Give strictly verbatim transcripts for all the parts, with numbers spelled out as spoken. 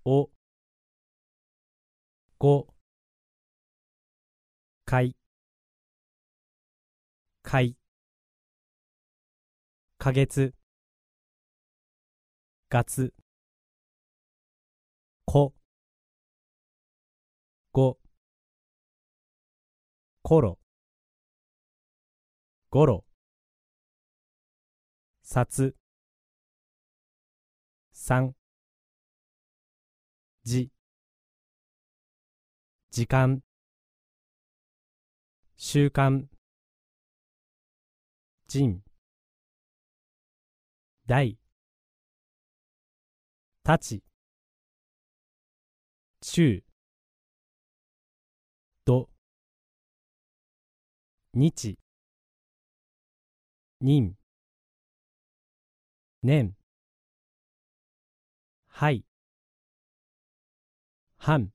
お、ご、かい、かい、かげつ、がつ、こ、ご、ころ、ごろ、さつ、さん、じ、時間、週間、人、大、たち、中、ど、日、人、年、はい、半、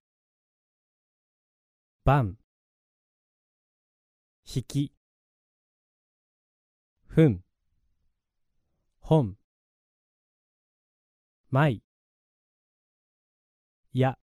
晩、引き、ふん、本、まい、や、